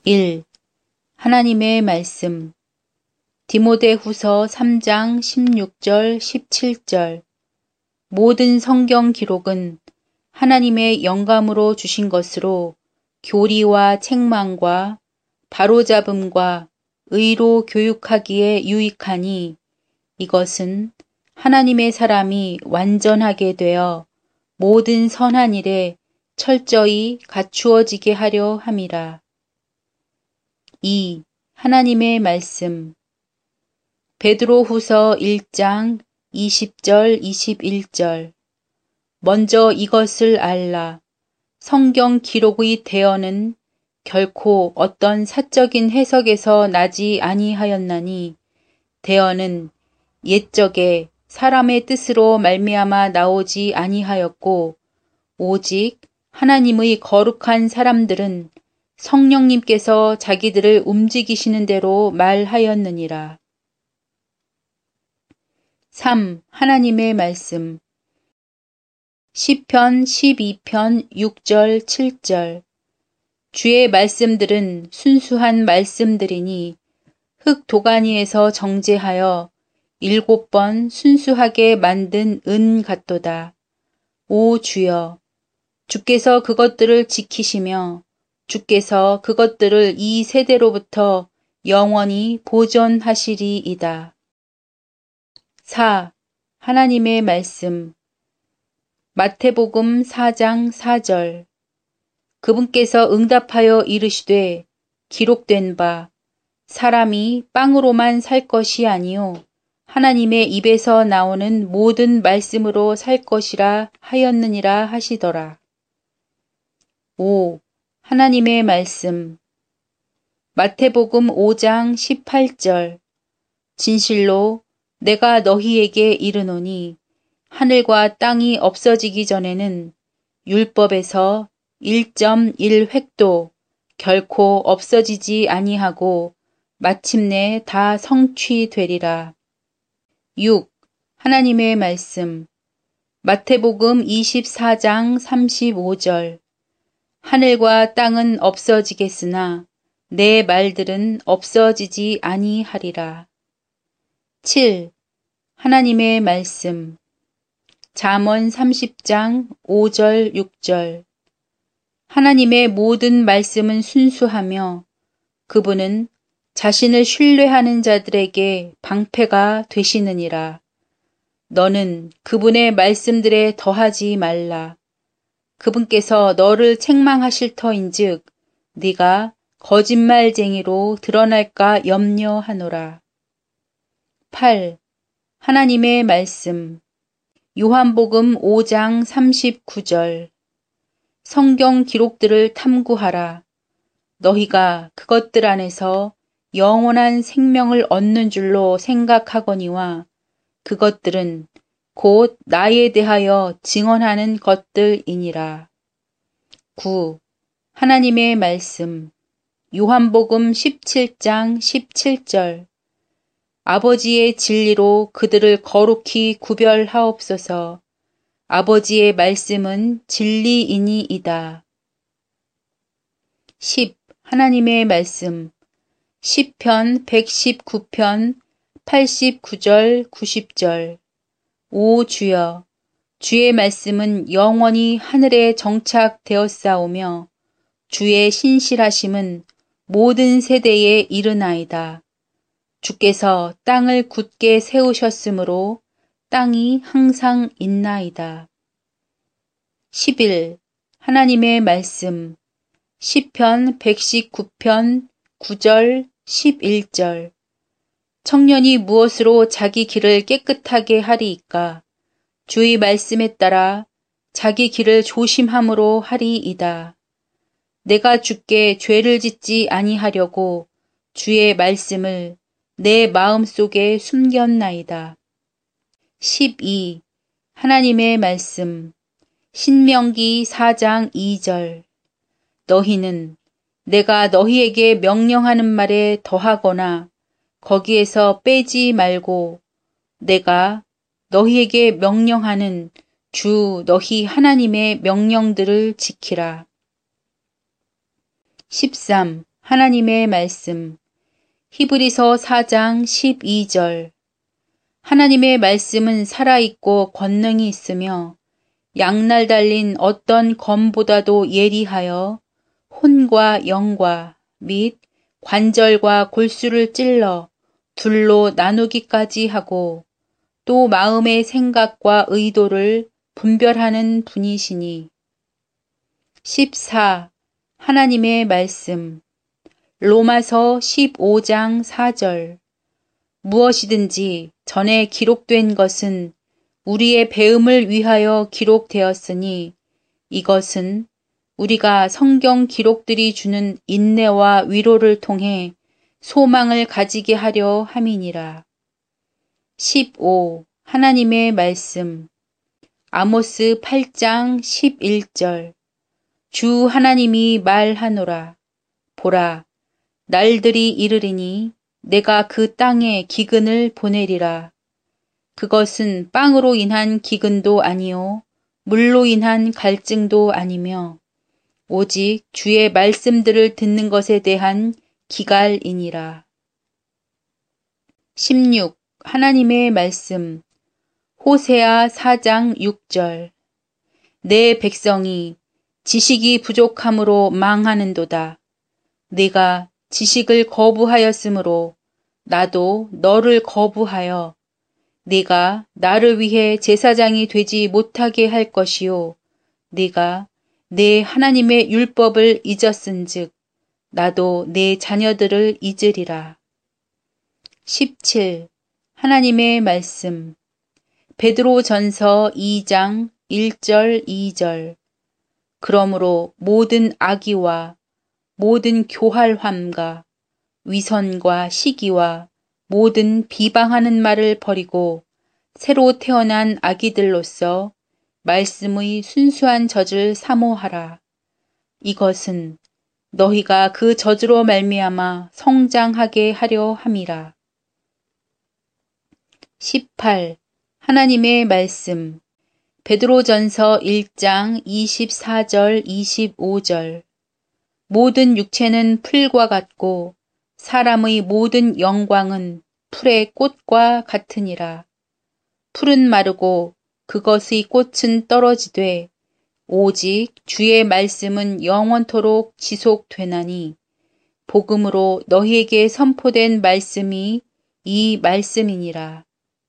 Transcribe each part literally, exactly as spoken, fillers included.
일. 하나님의 말씀. 디모데후서 삼 장 십육 절 십칠 절. 모든 성경 기록은 하나님의 영감으로 주신 것으로 교리와 책망과 바로잡음과 의로 교육하기에 유익하니 이것은 하나님의 사람이 완전하게 되어 모든 선한 일에 철저히 갖추어지게 하려 함이라. 이. 하나님의 말씀. 베드로후서 일 장 이십 절 이십일 절. 먼저 이것을 알라. 성경 기록의 대언은 결코 어떤 사적인 해석에서 나지 아니하였나니 대언은 옛적에 사람의 뜻으로 말미암아 나오지 아니하였고 오직 하나님의 거룩한 사람들은 성령님께서 자기들을 움직이시는 대로 말하였느니라. 삼. 하나님의 말씀. 시편 십이 편 육 절 칠 절. 주의 말씀들은 순수한 말씀들이니 흙 도가니에서 정제하여 일곱 번 순수하게 만든 은 같도다. 오 주여, 주께서 그것들을 지키시며 주께서 그것들을 이 세대로부터 영원히 보존하시리이다. 사. 하나님의 말씀. 마태복음 사 장 사 절. 그분께서 응답하여 이르시되 기록된 바 사람이 빵으로만 살 것이 아니요 하나님의 입에서 나오는 모든 말씀으로 살 것이라 하였느니라 하시더라. 오. 하나님의 말씀. 마태복음 오 장 십팔 절. 진실로 내가 너희에게 이르노니 하늘과 땅이 없어지기 전에는 율법에서 일 점 일 획도 결코 없어지지 아니하고 마침내 다 성취되리라. 육. 하나님의 말씀. 마태복음 이십사 장 삼십오 절. 하늘과 땅은 없어지겠으나 내 말들은 없어지지 아니하리라. 칠. 하나님의 말씀. 잠언 삼십 장 오 절 육 절. 하나님의 모든 말씀은 순수하며 그분은 자신을 신뢰하는 자들에게 방패가 되시느니라. 너는 그분의 말씀들에 더하지 말라. 그분께서 너를 책망하실 터인즉 네가 거짓말쟁이로 드러날까 염려하노라. 팔. 하나님의 말씀. 요한복음 오 장 삼십구 절. 성경 기록들을 탐구하라. 너희가 그것들 안에서 영원한 생명을 얻는 줄로 생각하거니와 그것들은 곧 나에 대하여 증언하는 것들이니라. 구. 하나님의 말씀. 요한복음 십칠 장 십칠 절. 아버지의 진리로 그들을 거룩히 구별하옵소서. 아버지의 말씀은 진리이니이다. 십. 하나님의 말씀. 시편 백십구 편 팔십구 절 구십 절. 오 주여, 주의 말씀은 영원히 하늘에 정착되었사오며 주의 신실하심은 모든 세대에 이르나이다. 주께서 땅을 굳게 세우셨으므로 땅이 항상 있나이다. 십일. 하나님의 말씀. 시편 백십구 편 구 절 십일 절. 청년이 무엇으로 자기 길을 깨끗하게 하리이까? 주의 말씀에 따라 자기 길을 조심함으로 하리이다. 내가 주께 죄를 짓지 아니하려고 주의 말씀을 내 마음속에 숨겼나이다. 십이. 하나님의 말씀. 신명기 사 장 이 절. 너희는 내가 너희에게 명령하는 말에 더하거나 거기에서 빼지 말고 내가 너희에게 명령하는 주 너희 하나님의 명령들을 지키라. 십삼. 하나님의 말씀. 히브리서 사 장 십이 절. 하나님의 말씀은 살아있고 권능이 있으며 양날 달린 어떤 검보다도 예리하여 혼과 영과 및 관절과 골수를 찔러 둘로 나누기까지 하고 또 마음의 생각과 의도를 분별하는 분이시니. 십사. 하나님의 말씀. 로마서 십오 장 사 절. 무엇이든지 전에 기록된 것은 우리의 배움을 위하여 기록되었으니 이것은 우리가 성경 기록들이 주는 인내와 위로를 통해 소망을 가지게 하려 함이니라. 십오. 하나님의 말씀. 아모스 팔 장 십일 절. 주 하나님이 말하노라. 보라, 날들이 이르리니 내가 그 땅에 기근을 보내리라. 그것은 빵으로 인한 기근도 아니요 물로 인한 갈증도 아니며 오직 주의 말씀들을 듣는 것에 대한 기갈이니라. 십육. 하나님의 말씀. 호세아 사 장 육 절. 내 백성이 지식이 부족함으로 망하는도다. 네가 지식을 거부하였으므로 나도 너를 거부하여 네가 나를 위해 제사장이 되지 못하게 할 것이요 네가 내 하나님의 율법을 잊었은즉 나도 내 자녀들을 잊으리라. 십칠. 하나님의 말씀. 베드로전서 이 장 일 절 이 절. 그러므로 모든 악의와 모든 교활함과 위선과 시기와 모든 비방하는 말을 버리고 새로 태어난 아기들로서 말씀의 순수한 젖을 사모하라. 이것은 너희가 그 젖으로 말미암아 성장하게 하려 함이라. 십팔. 하나님의 말씀. 베드로전서 일 장 이십사 절 이십오 절. 모든 육체는 풀과 같고 사람의 모든 영광은 풀의 꽃과 같으니라. 풀은 마르고 그것의 꽃은 떨어지되 오직 주의 말씀은 영원토록 지속되나니 복음으로 너희에게 선포된 말씀이 이 말씀이니라.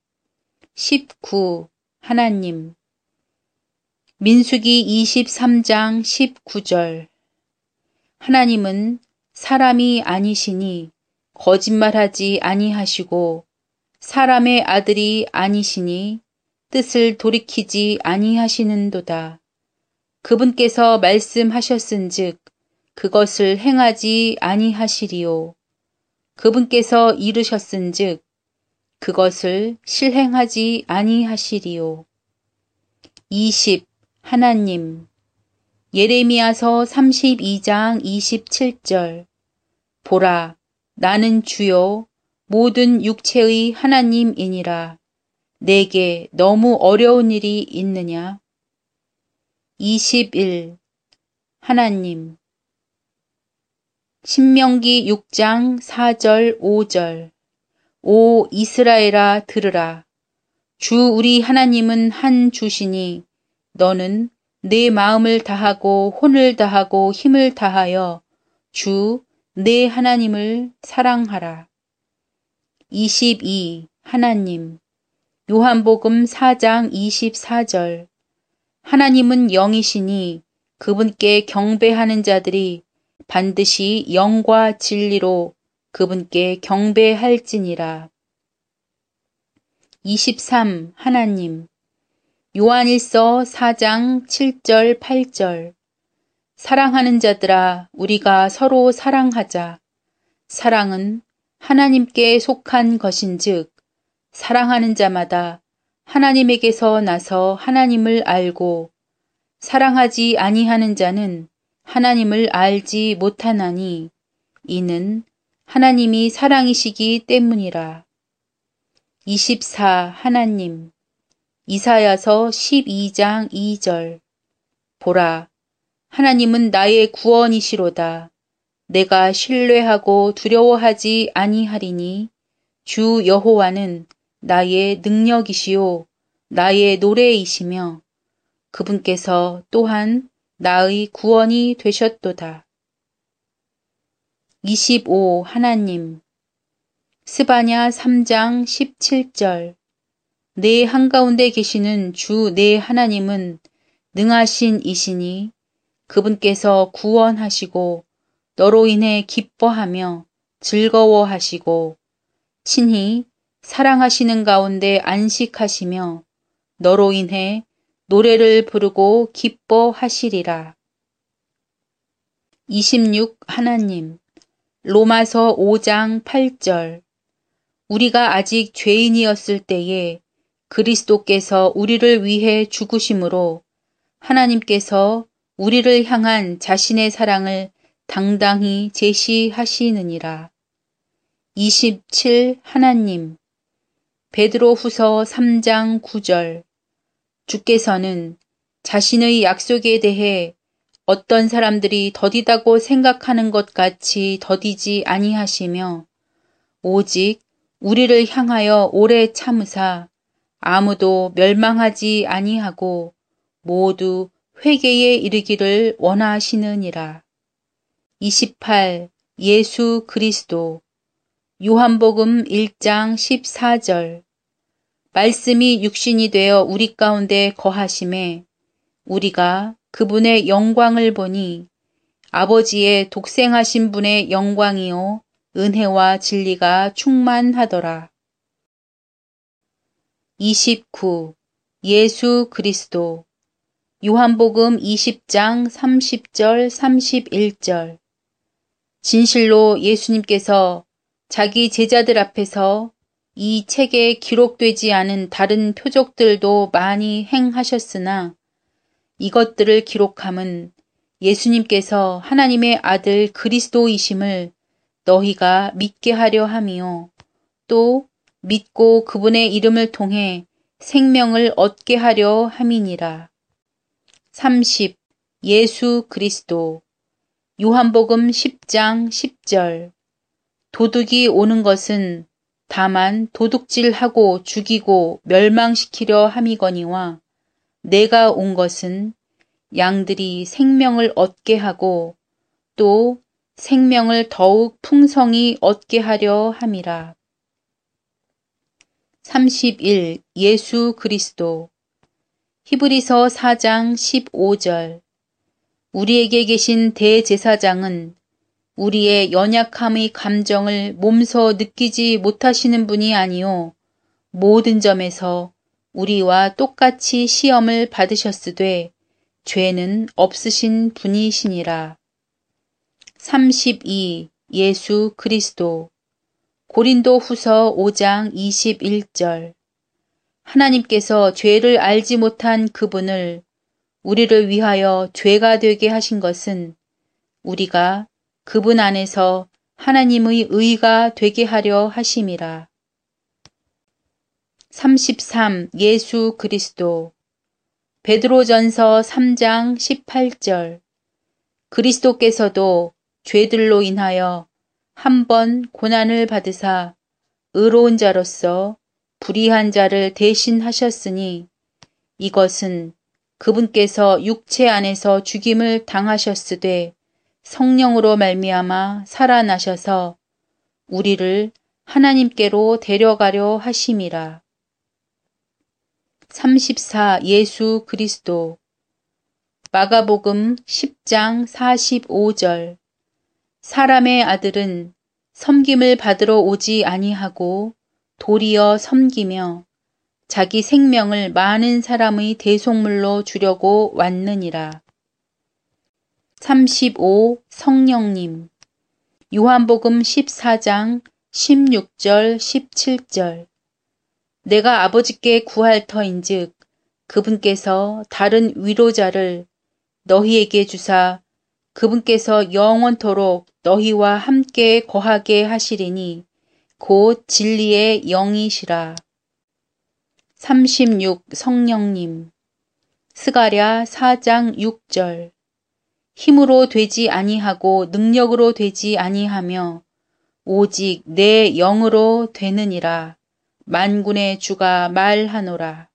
십구. 하나님. 민수기 이십삼 장 십구 절. 하나님은 사람이 아니시니 거짓말하지 아니하시고 사람의 아들이 아니시니 뜻을 돌이키지 아니하시는도다. 그분께서 말씀하셨은즉 그것을 행하지 아니하시리요. 그분께서 이르셨은즉 그것을 실행하지 아니하시리요. 이십. 하나님. 예레미야서 삼십이 장 이십칠 절. 보라, 나는 주요 모든 육체의 하나님이니라. 내게 너무 어려운 일이 있느냐? 이십일. 하나님. 신명기 육 장 사 절 오 절. 오 이스라엘아 들으라. 주 우리 하나님은 한 주시니 너는 내 마음을 다하고 혼을 다하고 힘을 다하여 주 내 하나님을 사랑하라. 이십이. 하나님. 요한복음 사 장 이십사 절. 하나님은 영이시니 그분께 경배하는 자들이 반드시 영과 진리로 그분께 경배할지니라. 이십삼. 하나님. 요한일서 사 장 칠 절 팔 절. 사랑하는 자들아, 우리가 서로 사랑하자. 사랑은 하나님께 속한 것인즉 사랑하는 자마다 하나님에게서 나서 하나님을 알고 사랑하지 아니하는 자는 하나님을 알지 못하나니 이는 하나님이 사랑이시기 때문이라. 이십사. 하나님. 이사야서 십이 장 이 절. 보라, 하나님은 나의 구원이시로다. 내가 신뢰하고 두려워하지 아니하리니 주 여호와는 나의 능력이시요 나의 노래이시며 그분께서 또한 나의 구원이 되셨도다. 이십오. 하나님. 스바냐 삼 장 십칠 절. 내 한가운데 계시는 주 내 하나님은 능하신 이시니 그분께서 구원하시고 너로 인해 기뻐하며 즐거워하시고 친히 사랑하시는 가운데 안식하시며 너로 인해 노래를 부르고 기뻐하시리라. 이십육. 하나님. 로마서 오 장 팔 절. 우리가 아직 죄인이었을 때에 그리스도께서 우리를 위해 죽으심으로 하나님께서 우리를 향한 자신의 사랑을 당당히 제시하시느니라. 이십칠. 하나님. 베드로후서 삼 장 구 절. 주께서는 자신의 약속에 대해 어떤 사람들이 더디다고 생각하는 것 같이 더디지 아니하시며 오직 우리를 향하여 오래 참으사 아무도 멸망하지 아니하고 모두 회개에 이르기를 원하시느니라. 이십팔. 예수 그리스도. 요한복음 일 장 십사 절. 말씀이 육신이 되어 우리 가운데 거하심에 우리가 그분의 영광을 보니 아버지의 독생하신 분의 영광이요 은혜와 진리가 충만하더라. 이십구. 예수 그리스도. 요한복음 이십 장 삼십 절 삼십일 절. 진실로 예수님께서 자기 제자들 앞에서 이 책에 기록되지 않은 다른 표적들도 많이 행하셨으나 이것들을 기록함은 예수님께서 하나님의 아들 그리스도이심을 너희가 믿게 하려 함이요 또 믿고 그분의 이름을 통해 생명을 얻게 하려 함이니라. 삼십. 예수 그리스도. 요한복음 십 장 십 절. 도둑이 오는 것은 다만 도둑질하고 죽이고 멸망시키려 함이거니와 내가 온 것은 양들이 생명을 얻게 하고 또 생명을 더욱 풍성히 얻게 하려 함이라. 삼십일. 예수 그리스도. 히브리서 사 장 십오 절. 우리에게 계신 대제사장은 우리의 연약함의 감정을 몸소 느끼지 못하시는 분이 아니요 모든 점에서 우리와 똑같이 시험을 받으셨으되 죄는 없으신 분이시니라. 삼십이. 예수 그리스도. 고린도 후서 오 장 이십일 절. 하나님께서 죄를 알지 못한 그분을 우리를 위하여 죄가 되게 하신 것은 우리가 그분 안에서 하나님의 의가 되게 하려 하심이라. 삼십삼. 예수 그리스도. 베드로전서 삼 장 십팔 절. 그리스도께서도 죄들로 인하여 한 번 고난을 받으사 의로운 자로서 불의한 자를 대신하셨으니 이것은 그분께서 육체 안에서 죽임을 당하셨으되 성령으로 말미암아 살아나셔서 우리를 하나님께로 데려가려 하심이라. 삼십사. 예수 그리스도. 마가복음 십 장 사십오 절. 사람의 아들은 섬김을 받으러 오지 아니하고 도리어 섬기며 자기 생명을 많은 사람의 대속물로 주려고 왔느니라. 삼십오. 성령님. 요한복음 십사 장 십육 절 십칠 절. 내가 아버지께 구할 터인즉 그분께서 다른 위로자를 너희에게 주사 그분께서 영원토록 너희와 함께 거하게 하시리니 곧 진리의 영이시라. 삼십육. 성령님. 스가랴 사 장 육 절. 힘으로 되지 아니하고 능력으로 되지 아니하며 오직 내 영으로 되느니라. 만군의 주가 말하노라.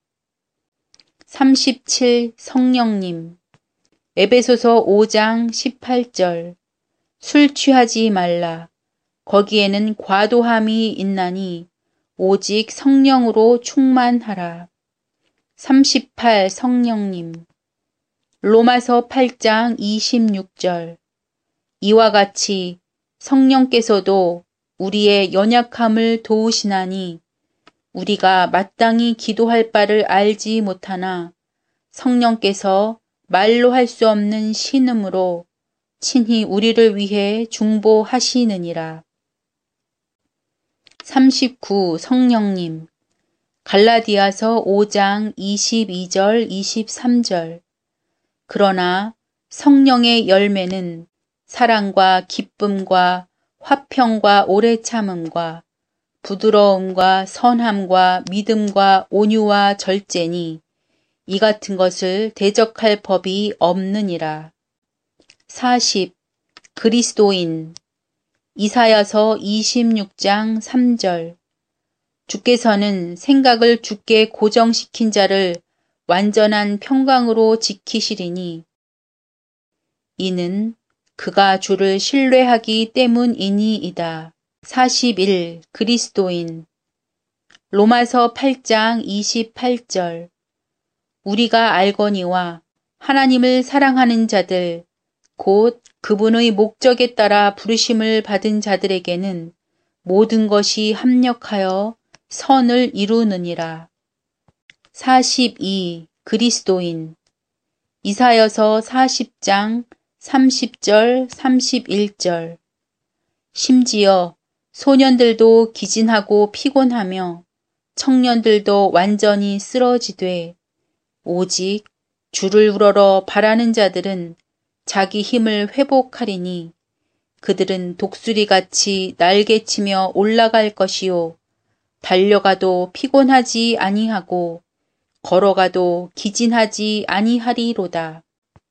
삼십칠. 성령님. 에베소서 오 장 십팔 절. 술 취하지 말라. 거기에는 과도함이 있나니 오직 성령으로 충만하라. 삼십팔. 성령님. 로마서 팔 장 이십육 절. 이와 같이 성령께서도 우리의 연약함을 도우시나니 우리가 마땅히 기도할 바를 알지 못하나 성령께서 말로 할 수 없는 신음으로 친히 우리를 위해 중보하시느니라. 삼십구. 성령님. 갈라디아서 오 장 이십이 절 이십삼 절. 그러나 성령의 열매는 사랑과 기쁨과 화평과 오래 참음과 부드러움과 선함과 믿음과 온유와 절제니 이 같은 것을 대적할 법이 없느니라. 사십. 그리스도인. 이사야서 이십육 장 삼 절. 주께서는 생각을 주께 고정시킨 자를 완전한 평강으로 지키시리니 이는 그가 주를 신뢰하기 때문이니이다. 사십일. 그리스도인. 로마서 팔 장 이십팔 절. 우리가 알거니와 하나님을 사랑하는 자들 곧 그분의 목적에 따라 부르심을 받은 자들에게는 모든 것이 합력하여 선을 이루느니라. 사십이. 그리스도인. 이사야서 사십 장 삼십 절 삼십일 절. 심지어 소년들도 기진하고 피곤하며 청년들도 완전히 쓰러지되 오직 주를 우러러 바라는 자들은 자기 힘을 회복하리니 그들은 독수리같이 날개치며 올라갈 것이요 달려가도 피곤하지 아니하고 걸어가도 기진하지 아니하리로다.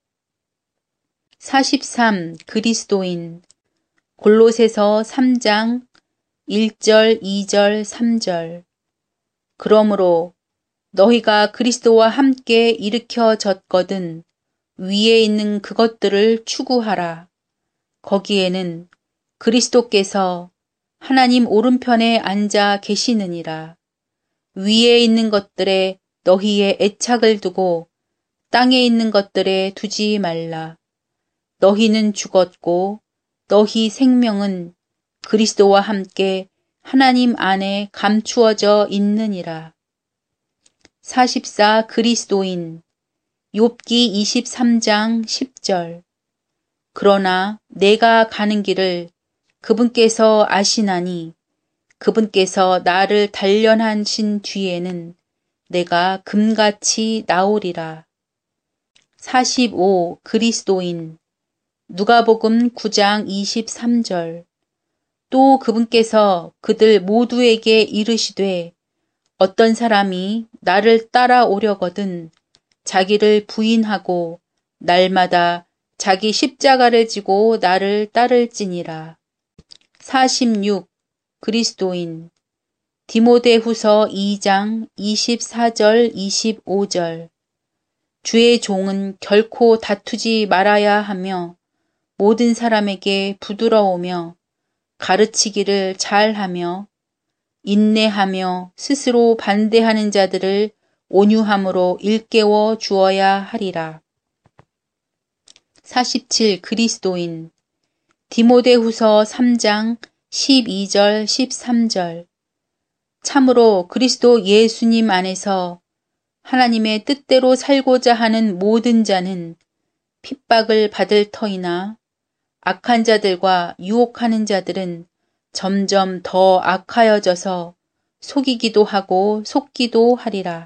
사십삼. 그리스도인. 골로새서 삼 장 일 절 이 절 삼 절. 그러므로 너희가 그리스도와 함께 일으켜졌거든 위에 있는 그것들을 추구하라. 거기에는 그리스도께서 하나님 오른편에 앉아 계시느니라. 위에 있는 것들에 너희의 애착을 두고 땅에 있는 것들에 두지 말라. 너희는 죽었고 너희 생명은 그리스도와 함께 하나님 안에 감추어져 있느니라. 사십사. 그리스도인. 욥기 이십삼 장 십 절. 그러나 내가 가는 길을 그분께서 아시나니 그분께서 나를 단련하신 뒤에는 내가 금같이 나오리라. 사십오. 그리스도인. 누가복음 구 장 이십삼 절. 또 그분께서 그들 모두에게 이르시되 어떤 사람이 나를 따라오려거든 자기를 부인하고 날마다 자기 십자가를 지고 나를 따를지니라. 사십육. 그리스도인. 디모데후서 이 장 이십사 절 이십오 절. 주의 종은 결코 다투지 말아야 하며 모든 사람에게 부드러우며 가르치기를 잘하며 인내하며 스스로 반대하는 자들을 온유함으로 일깨워 주어야 하리라. 사십칠. 그리스도인. 디모데후서 삼 장 십이 절 십삼 절. 참으로 그리스도 예수님 안에서 하나님의 뜻대로 살고자 하는 모든 자는 핍박을 받을 터이나 악한 자들과 유혹하는 자들은 점점 더 악하여져서 속이기도 하고 속기도 하리라.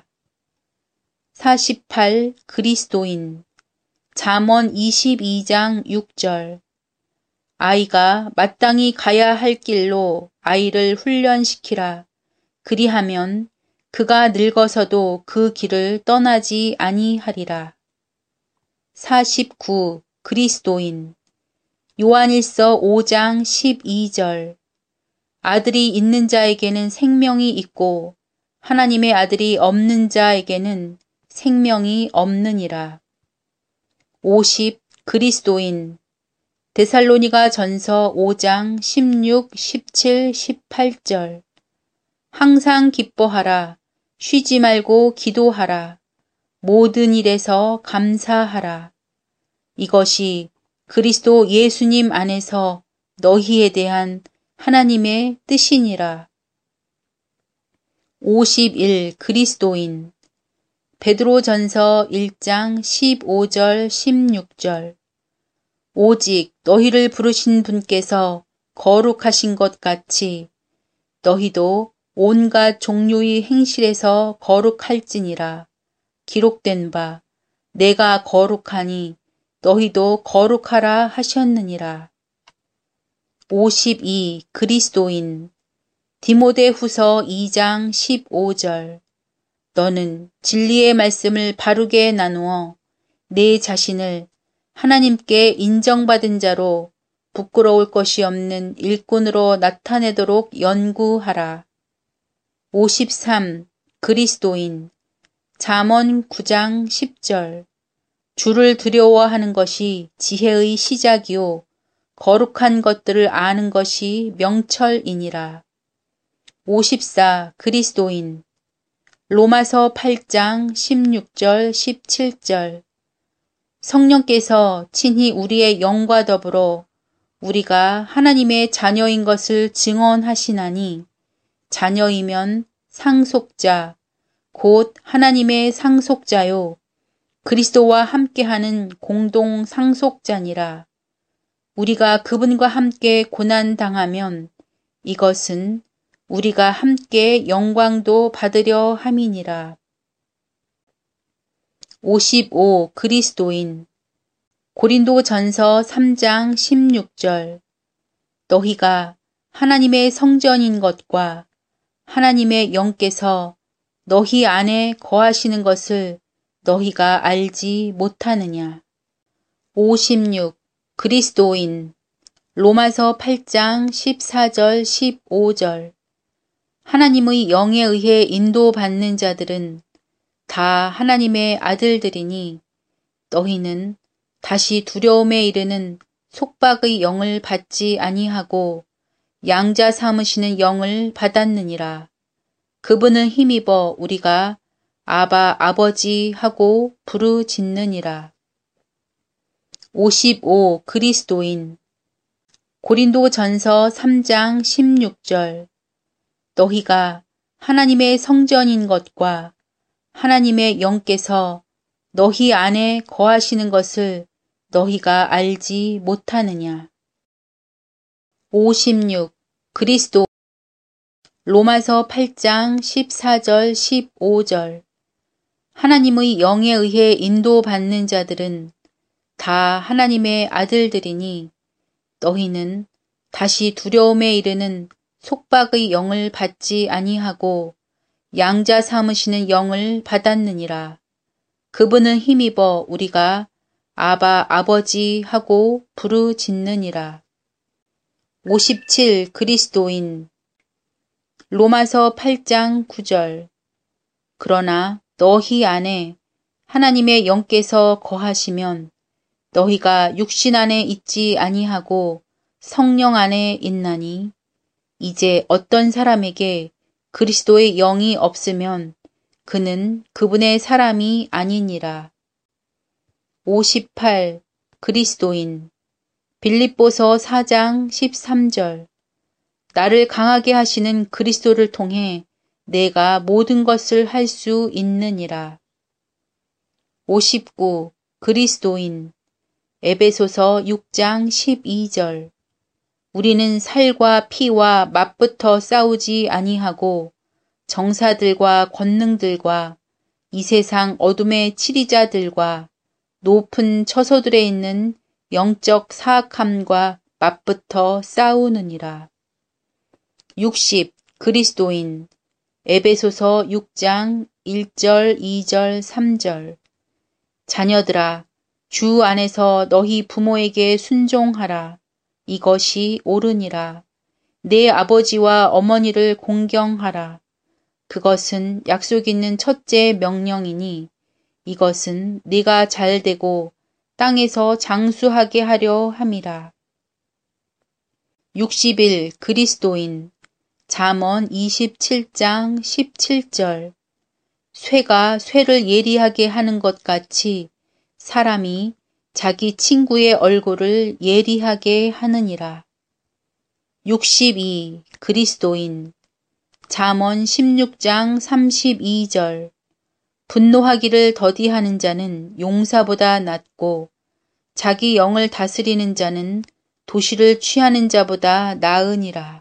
사십팔. 그리스도인. 잠언 이십이 장 육 절. 아이가 마땅히 가야 할 길로 아이를 훈련시키라. 그리하면 그가 늙어서도 그 길을 떠나지 아니하리라. 사십구. 그리스도인. 요한일서 오 장 십이 절. 아들이 있는 자에게는 생명이 있고 하나님의 아들이 없는 자에게는 생명이 없느니라. 오십. 그리스도인. 데살로니가 전서 오 장 십육, 십칠, 십팔 절. 항상 기뻐하라. 쉬지 말고 기도하라. 모든 일에서 감사하라. 이것이 그리스도 예수님 안에서 너희에 대한 하나님의 뜻이니라. 오십일. 그리스도인. 베드로전서 일 장 십오 절 십육 절. 오직 너희를 부르신 분께서 거룩하신 것 같이 너희도 온갖 종류의 행실에서 거룩할지니라. 기록된 바 내가 거룩하니 너희도 거룩하라 하셨느니라. 오십이. 그리스도인. 디모데후서 이 장 십오 절. 너는 진리의 말씀을 바르게 나누어 내 자신을 하나님께 인정받은 자로 부끄러울 것이 없는 일꾼으로 나타내도록 연구하라. 오십삼. 그리스도인. 잠언 구 장 십 절. 주를 두려워하는 것이 지혜의 시작이요 거룩한 것들을 아는 것이 명철이니라. 오십사. 그리스도인. 로마서 팔 장 십육 절 십칠 절. 성령께서 친히 우리의 영과 더불어 우리가 하나님의 자녀인 것을 증언하시나니 자녀이면 상속자 곧 하나님의 상속자요 그리스도와 함께하는 공동 상속자니라. 우리가 그분과 함께 고난 당하면 이것은 우리가 함께 영광도 받으려 함이니라. 오십오. 그리스도인. 고린도전서 삼 장 십육 절. 너희가 하나님의 성전인 것과 하나님의 영께서 너희 안에 거하시는 것을 너희가 알지 못하느냐. 오십육. 그리스도인. 로마서 팔 장 십사 절 십오 절. 하나님의 영에 의해 인도받는 자들은 다 하나님의 아들들이니 너희는 다시 두려움에 이르는 속박의 영을 받지 아니하고 양자 삼으시는 영을 받았느니라. 그분은 힘입어 우리가 아바 아버지 하고 부르짖느니라. 오십오. 그리스도인. 고린도전서 삼 장 십육 절. 너희가 하나님의 성전인 것과 하나님의 영께서 너희 안에 거하시는 것을 너희가 알지 못하느냐. 오십육. 그리스도. 로마서 팔 장 십사 절 십오 절. 하나님의 영에 의해 인도받는 자들은 다 하나님의 아들들이니 너희는 다시 두려움에 이르는 속박의 영을 받지 아니하고 양자 삼으시는 영을 받았느니라. 그분은 힘입어 우리가 아바 아버지 하고 부르짖느니라. 오십칠. 그리스도인. 로마서 팔 장 구 절. 그러나 너희 안에 하나님의 영께서 거하시면 너희가 육신 안에 있지 아니하고 성령 안에 있나니 이제 어떤 사람에게 그리스도의 영이 없으면 그는 그분의 사람이 아니니라. 오십팔. 그리스도인. 빌립보서 사 장 십삼 절. 나를 강하게 하시는 그리스도를 통해 내가 모든 것을 할 수 있느니라. 오십구. 그리스도인. 에베소서 육 장 십이 절. 우리는 살과 피와 맞붙어 싸우지 아니하고 정사들과 권능들과 이 세상 어둠의 치리자들과 높은 처소들에 있는 영적 사악함과 맞붙어 싸우느니라. 육십. 그리스도인. 에베소서 육 장 일 절 이 절 삼 절. 자녀들아, 주 안에서 너희 부모에게 순종하라. 이것이 옳으니라. 내 아버지와 어머니를 공경하라. 그것은 약속 있는 첫째 명령이니 이것은 네가 잘되고 땅에서 장수하게 하려 함이라. 육십일 그리스도인 잠언 이십칠 장 십칠 절 쇠가 쇠를 예리하게 하는 것 같이 사람이 자기 친구의 얼굴을 예리하게 하느니라. 육십이 그리스도인 잠언 십육 장 삼십이 절 분노하기를 더디하는 자는 용사보다 낫고 자기 영을 다스리는 자는 도시를 취하는 자보다 나으니라.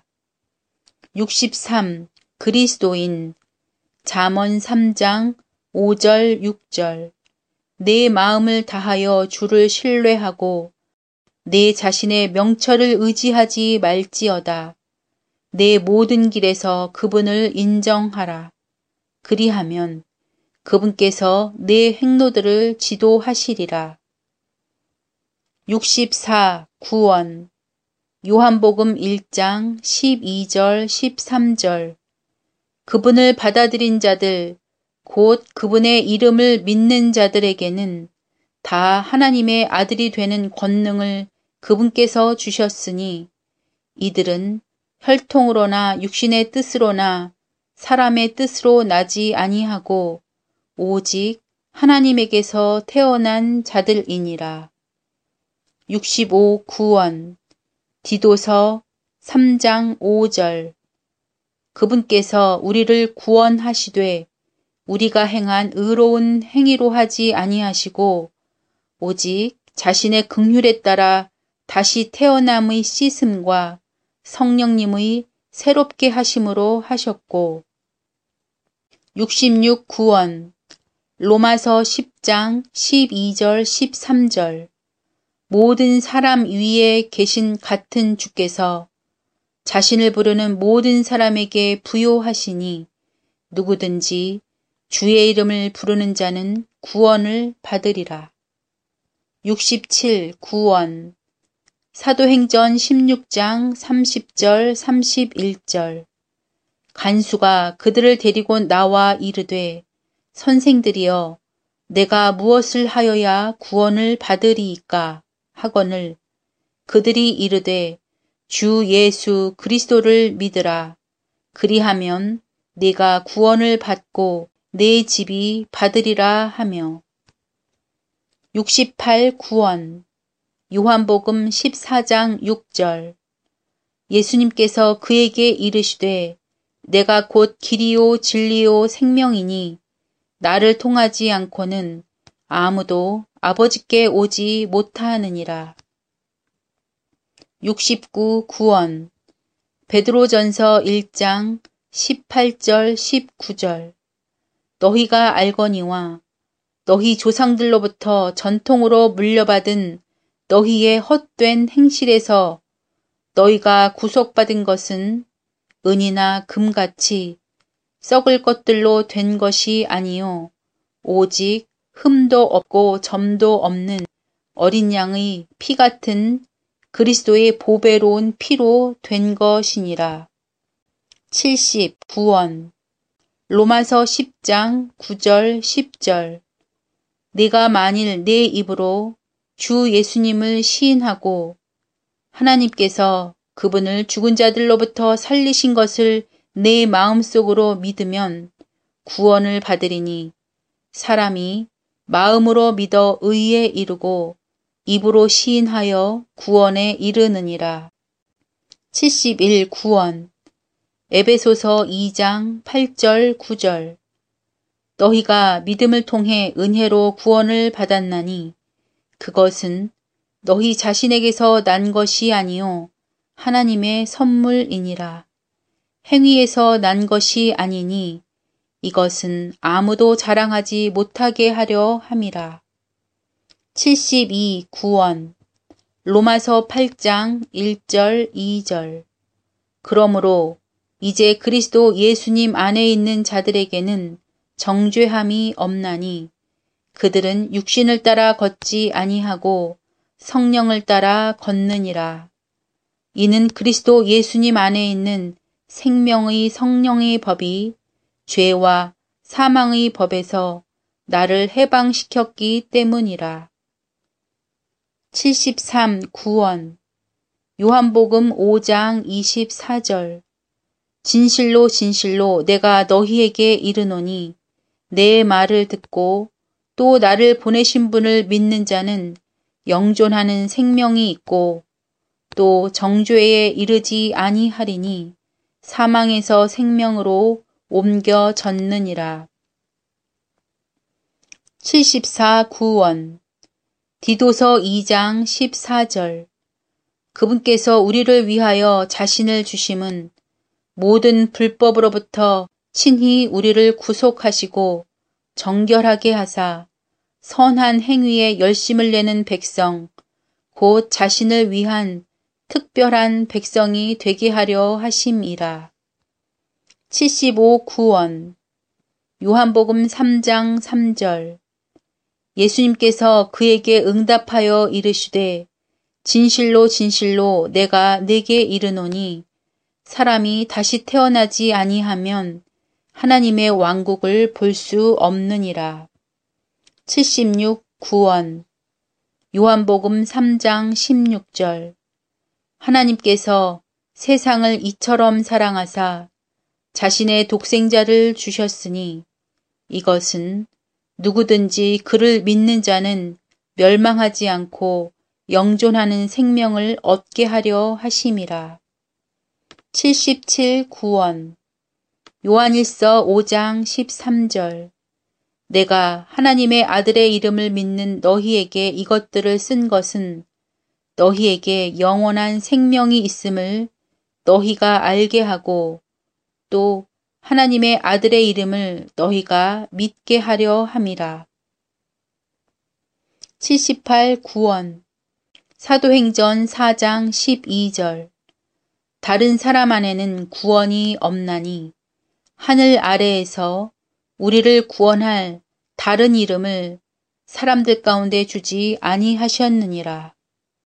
육십삼 그리스도인 잠언 삼 장 오 절 육 절 내 마음을 다하여 주를 신뢰하고 내 자신의 명철을 의지하지 말지어다. 내 모든 길에서 그분을 인정하라. 그리하면 그분께서 내 행로들을 지도하시리라. 육십사 구원 요한복음 일 장 십이 절 십삼 절 그분을 받아들인 자들 곧 그분의 이름을 믿는 자들에게는 다 하나님의 아들이 되는 권능을 그분께서 주셨으니 이들은 혈통으로나 육신의 뜻으로나 사람의 뜻으로 나지 아니하고 오직 하나님에게서 태어난 자들이니라. 육십오 구원 디도서 삼 장 오 절 그분께서 우리를 구원하시되 우리가 행한 의로운 행위로 하지 아니하시고 오직 자신의 긍휼에 따라 다시 태어남의 씻음과 성령님의 새롭게 하심으로 하셨고. 육십육 구원 로마서 십 장 십이 절 십삼 절 모든 사람 위에 계신 같은 주께서 자신을 부르는 모든 사람에게 부요하시니 누구든지 주의 이름을 부르는 자는 구원을 받으리라. 육십칠 구원 사도행전 십육 장 삼십 절 삼십일 절 간수가 그들을 데리고 나와 이르되 선생들이여 내가 무엇을 하여야 구원을 받으리이까 하거늘 그들이 이르되 주 예수 그리스도를 믿으라. 그리하면 네가 구원을 받고 내 집이 받으리라 하며. 육십팔 구원 요한복음 십사 장 육 절 예수님께서 그에게 이르시되 내가 곧 길이요 진리요 생명이니 나를 통하지 않고는 아무도 아버지께 오지 못하느니라. 육십구 구원 베드로전서 일 장 십팔 절 십구 절 너희가 알거니와 너희 조상들로부터 전통으로 물려받은 너희의 헛된 행실에서 너희가 구속받은 것은 은이나 금같이 썩을 것들로 된 것이 아니요 오직 흠도 없고 점도 없는 어린 양의 피 같은 그리스도의 보배로운 피로 된 것이니라. 칠십 구원 로마서 십 장 구 절 십 절 네가 만일 내 입으로 주 예수님을 시인하고 하나님께서 그분을 죽은 자들로부터 살리신 것을 내 마음속으로 믿으면 구원을 받으리니 사람이 마음으로 믿어 의에 이르고 입으로 시인하여 구원에 이르느니라. 칠십일 구원 에베소서 이 장 팔 절 구 절 너희가 믿음을 통해 은혜로 구원을 받았나니 그것은 너희 자신에게서 난 것이 아니요 하나님의 선물이니라. 행위에서 난 것이 아니니 이것은 아무도 자랑하지 못하게 하려 함이라. 칠십이 구원 로마서 팔 장 일 절 이 절 그러므로 이제 그리스도 예수님 안에 있는 자들에게는 정죄함이 없나니 그들은 육신을 따라 걷지 아니하고 성령을 따라 걷느니라. 이는 그리스도 예수님 안에 있는 생명의 성령의 법이 죄와 사망의 법에서 나를 해방시켰기 때문이라. 칠십삼. 구원. 요한복음 오 장 이십사 절. 진실로 진실로 내가 너희에게 이르노니 내 말을 듣고 또 나를 보내신 분을 믿는 자는 영존하는 생명이 있고 또 정죄에 이르지 아니하리니 사망에서 생명으로 옮겨졌느니라. 칠십사. 구원. 디도서 이 장 십사 절. 그분께서 우리를 위하여 자신을 주심은 모든 불법으로부터 친히 우리를 구속하시고 정결하게 하사 선한 행위에 열심을 내는 백성, 곧 자신을 위한 특별한 백성이 되게 하려 하심이라. 칠십오. 구원. 요한복음 삼 장 삼 절. 예수님께서 그에게 응답하여 이르시되 진실로 진실로 내가 네게 이르노니 사람이 다시 태어나지 아니하면 하나님의 왕국을 볼 수 없느니라. 칠십육. 구원. 요한복음 삼 장 십육 절. 하나님께서 세상을 이처럼 사랑하사 자신의 독생자를 주셨으니 이것은 누구든지 그를 믿는 자는 멸망하지 않고 영존하는 생명을 얻게 하려 하심이라. 칠십칠. 구원. 요한일서 오 장 십삼 절. 내가 하나님의 아들의 이름을 믿는 너희에게 이것들을 쓴 것은 너희에게 영원한 생명이 있음을 너희가 알게 하고 또 하나님의 아들의 이름을 너희가 믿게 하려 함이라. 칠십팔. 구원. 사도행전 사 장 십이 절. 다른 사람 안에는 구원이 없나니 하늘 아래에서 우리를 구원할 다른 이름을 사람들 가운데 주지 아니하셨느니라.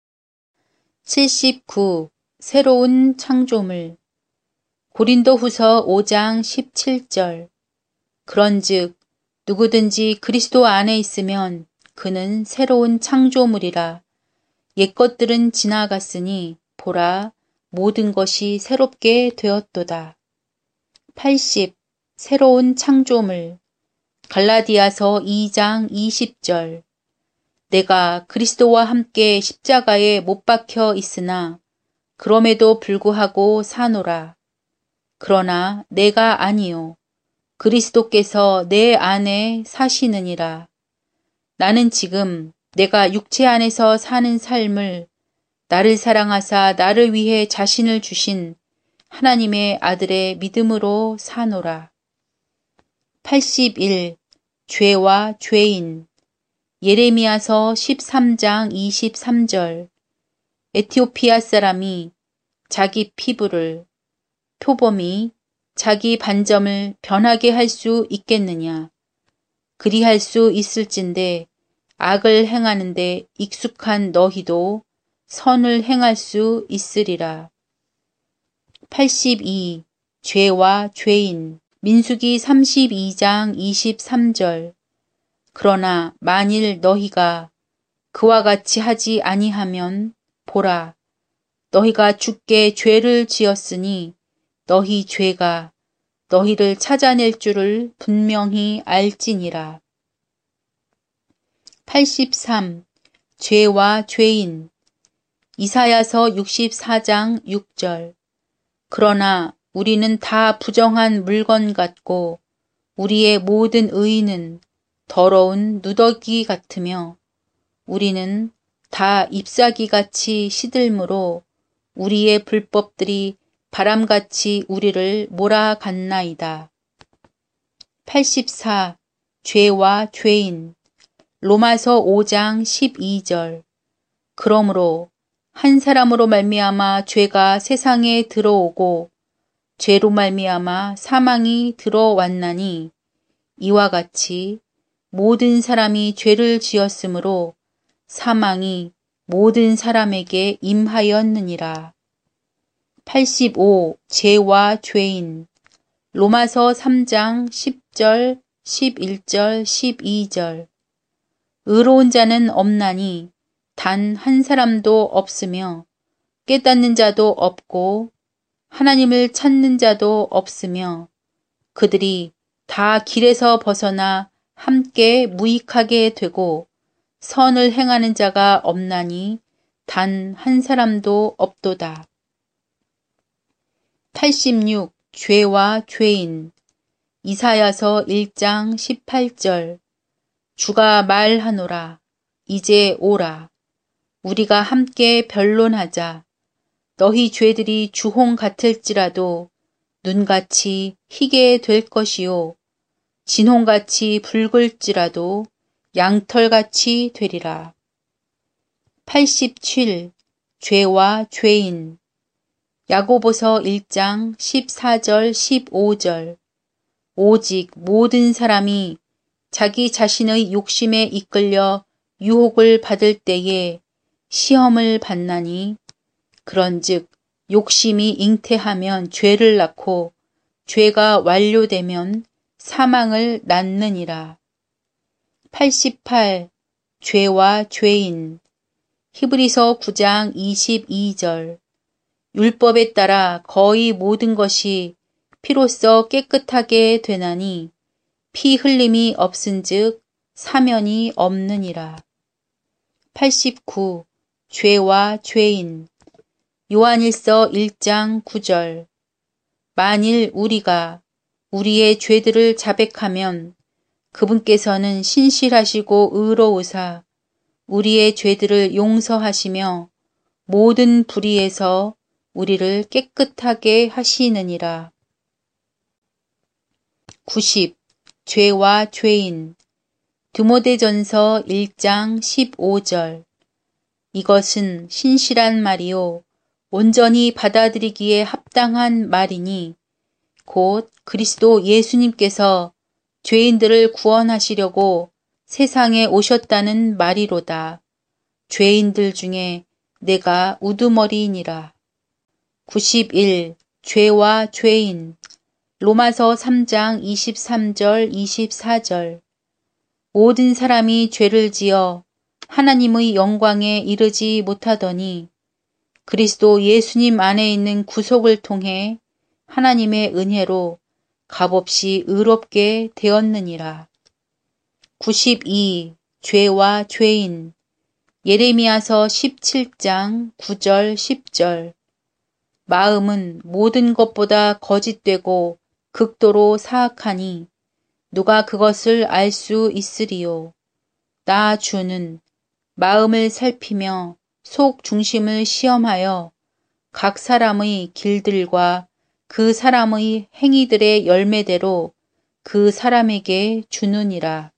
칠십구. 새로운 창조물. 고린도후서 오 장 십칠 절. 그런즉 누구든지 그리스도 안에 있으면 그는 새로운 창조물이라. 옛것들은 지나갔으니 보라 모든 것이 새롭게 되었도다. 팔십. 새로운 창조물. 갈라디아서 이 장 이십 절. 내가 그리스도와 함께 십자가에 못 박혀 있으나 그럼에도 불구하고 사노라. 그러나 내가 아니요 그리스도께서 내 안에 사시느니라. 나는 지금 내가 육체 안에서 사는 삶을 나를 사랑하사 나를 위해 자신을 주신 하나님의 아들의 믿음으로 사노라. 팔십일. 죄와 죄인. 예레미야서 십삼 장 이십삼 절. 에티오피아 사람이 자기 피부를, 표범이 자기 반점을 변하게 할 수 있겠느냐. 그리할 수 있을진데 악을 행하는데 익숙한 너희도 선을 행할 수 있으리라. 팔십이. 죄와 죄인. 민수기 삼십이 장 이십삼 절. 그러나 만일 너희가 그와 같이 하지 아니하면 보라, 너희가 주께 죄를 지었으니 너희 죄가 너희를 찾아낼 줄을 분명히 알지니라. 팔십삼. 죄와 죄인. 이사야서 육십사 장 육 절. 그러나 우리는 다 부정한 물건 같고 우리의 모든 의는 더러운 누더기 같으며 우리는 다 잎사귀같이 시들므로 우리의 불법들이 바람같이 우리를 몰아갔나이다. 팔십사. 죄와 죄인. 로마서 오 장 십이 절. 그러므로 한 사람으로 말미암아 죄가 세상에 들어오고 죄로 말미암아 사망이 들어왔나니 이와 같이 모든 사람이 죄를 지었으므로 사망이 모든 사람에게 임하였느니라. 팔십오. 죄와 죄인. 로마서 삼 장 십 절, 십일 절, 십이 절. 의로운 자는 없나니 단 한 사람도 없으며 깨닫는 자도 없고 하나님을 찾는 자도 없으며 그들이 다 길에서 벗어나 함께 무익하게 되고 선을 행하는 자가 없나니 단 한 사람도 없도다. 팔십육. 죄와 죄인. 이사야서 일 장 십팔 절. 주가 말하노라. 이제 오라. 우리가 함께 변론하자. 너희 죄들이 주홍 같을지라도 눈같이 희게 될 것이요 진홍같이 붉을지라도 양털같이 되리라. 팔십칠. 죄와 죄인. 야고보서 일 장 십사 절 십오 절. 오직 모든 사람이 자기 자신의 욕심에 이끌려 유혹을 받을 때에 시험을 받나니 그런즉 욕심이 잉태하면 죄를 낳고 죄가 완료되면 사망을 낳느니라. 팔십팔. 죄와 죄인. 히브리서 구 장 이십이 절. 율법에 따라 거의 모든 것이 피로써 깨끗하게 되나니 피 흘림이 없은즉 사면이 없느니라. 팔십구. 죄와 죄인. 요한일서 일 장 구 절. 만일 우리가 우리의 죄들을 자백하면 그분께서는 신실하시고 의로우사 우리의 죄들을 용서하시며 모든 불의에서 우리를 깨끗하게 하시느니라. 구십. 죄와 죄인. 드모데전서 일 장 십오 절. 이것은 신실한 말이요 온전히 받아들이기에 합당한 말이니 곧 그리스도 예수님께서 죄인들을 구원하시려고 세상에 오셨다는 말이로다. 죄인들 중에 내가 우두머리이니라. 구십일. 죄와 죄인. 로마서 삼 장 이십삼 절 이십사 절. 모든 사람이 죄를 지어 하나님의 영광에 이르지 못하더니 그리스도 예수님 안에 있는 구속을 통해 하나님의 은혜로 값없이 의롭게 되었느니라. 구십이. 죄와 죄인. 예레미야서 십칠 장 구 절 십 절. 마음은 모든 것보다 거짓되고 극도로 사악하니 누가 그것을 알 수 있으리요. 나 주는 마음을 살피며 속 중심을 시험하여 각 사람의 길들과 그 사람의 행위들의 열매대로 그 사람에게 주느니라.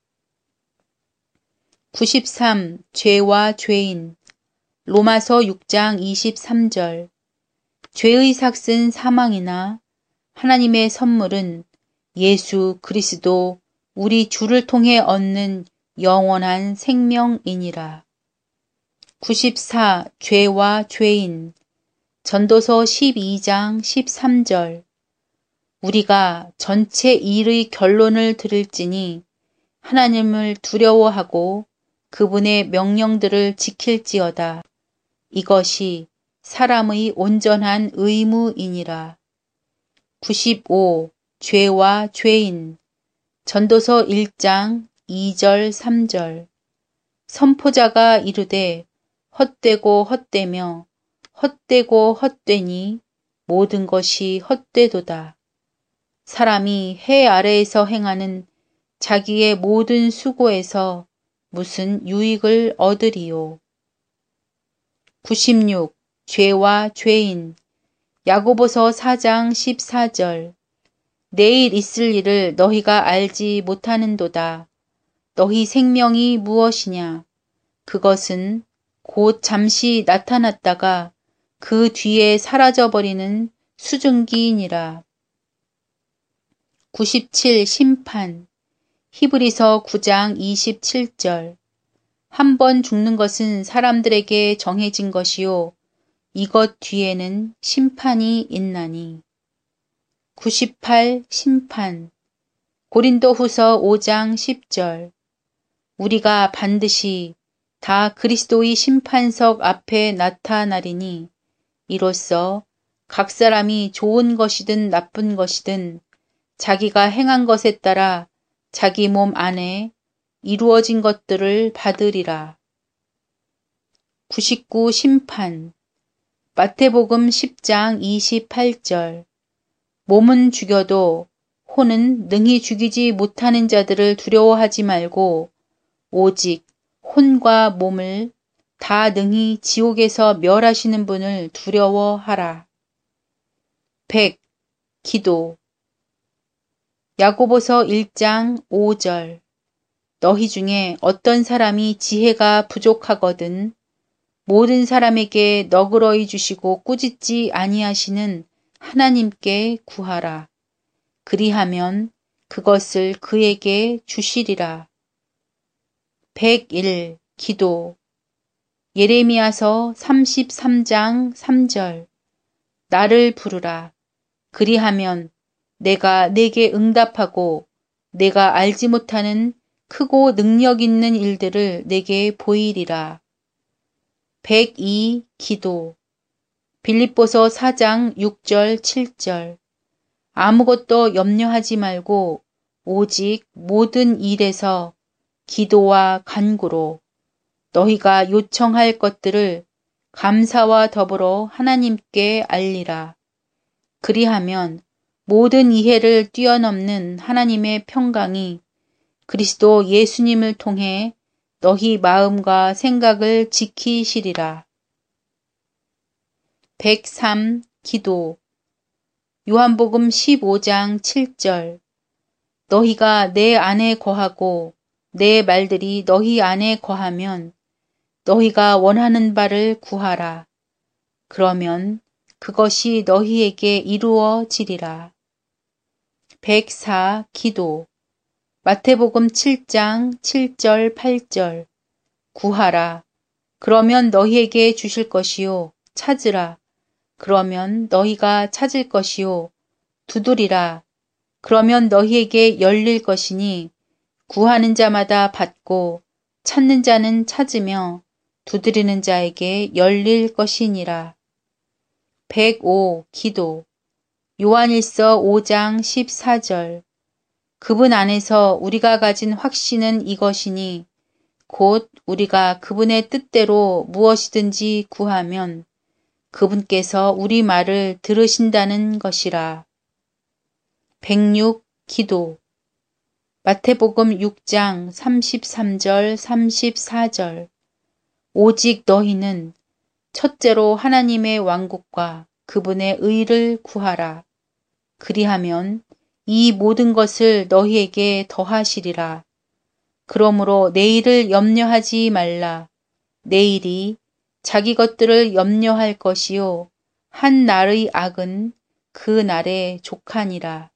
구십삼. 죄와 죄인. 로마서 육 장 이십삼 절. 죄의 삭은 사망이나 하나님의 선물은 예수 그리스도 우리 주를 통해 얻는 영원한 생명이니라. 구십사. 죄와 죄인. 전도서 십이 장 십삼 절. 우리가 전체 일의 결론을 들을지니 하나님을 두려워하고 그분의 명령들을 지킬지어다. 이것이 사람의 온전한 의무이니라. 구십오. 죄와 죄인. 전도서 일 장 이 절 삼 절. 선포자가 이르되 헛되고 헛되며 헛되고 헛되니 모든 것이 헛되도다. 사람이 해 아래에서 행하는 자기의 모든 수고에서 무슨 유익을 얻으리요. 구십육. 죄와 죄인. 야고보서 사 장 십사 절. 내일 있을 일을 너희가 알지 못하는도다. 너희 생명이 무엇이냐? 그것은 곧 잠시 나타났다가 그 뒤에 사라져버리는 수증기이니라. 구십칠. 심판. 히브리서 구 장 이십칠 절. 한 번 죽는 것은 사람들에게 정해진 것이요 이것 뒤에는 심판이 있나니. 구십팔. 심판. 고린도후서 오 장 십 절. 우리가 반드시 다 그리스도의 심판석 앞에 나타나리니 이로써 각 사람이 좋은 것이든 나쁜 것이든 자기가 행한 것에 따라 자기 몸 안에 이루어진 것들을 받으리라. 구십구. 심판. 마태복음 십 장 이십팔 절. 몸은 죽여도 혼은 능히 죽이지 못하는 자들을 두려워하지 말고 오직 혼과 몸을 다 능히 지옥에서 멸하시는 분을 두려워하라. 백. 기도. 야고보서 일 장 오 절. 너희 중에 어떤 사람이 지혜가 부족하거든 모든 사람에게 너그러이 주시고 꾸짖지 아니하시는 하나님께 구하라. 그리하면 그것을 그에게 주시리라. 백일. 기도. 예레미야서 삼십삼 장 삼 절. 나를 부르라. 그리하면 내가 내게 응답하고 내가 알지 못하는 크고 능력 있는 일들을 내게 보이리라. 백이. 기도. 빌립보서 사 장 육 절 칠 절. 아무것도 염려하지 말고 오직 모든 일에서 기도와 간구로 너희가 요청할 것들을 감사와 더불어 하나님께 알리라. 그리하면 모든 이해를 뛰어넘는 하나님의 평강이 그리스도 예수님을 통해 너희 마음과 생각을 지키시리라. 백삼. 기도. 요한복음 십오 장 칠 절. 너희가 내 안에 거하고 내 말들이 너희 안에 거하면 너희가 원하는 바를 구하라. 그러면 그것이 너희에게 이루어지리라. 백사. 기도. 마태복음 칠 장 칠 절 팔 절. 구하라. 그러면 너희에게 주실 것이요. 찾으라. 그러면 너희가 찾을 것이요. 두드리라. 그러면 너희에게 열릴 것이니 구하는 자마다 받고 찾는 자는 찾으며 두드리는 자에게 열릴 것이니라. 백오. 기도. 요한일서 오 장 십사 절. 그분 안에서 우리가 가진 확신은 이것이니 곧 우리가 그분의 뜻대로 무엇이든지 구하면 그분께서 우리 말을 들으신다는 것이라. 백육. 기도. 마태복음 육 장 삼십삼 절 삼십사 절. 오직 너희는 첫째로 하나님의 왕국과 그분의 의를 구하라. 그리하면 이 모든 것을 너희에게 더하시리라. 그러므로 내일을 염려하지 말라. 내일이 자기 것들을 염려할 것이요 한 날의 악은 그 날에 족하니라.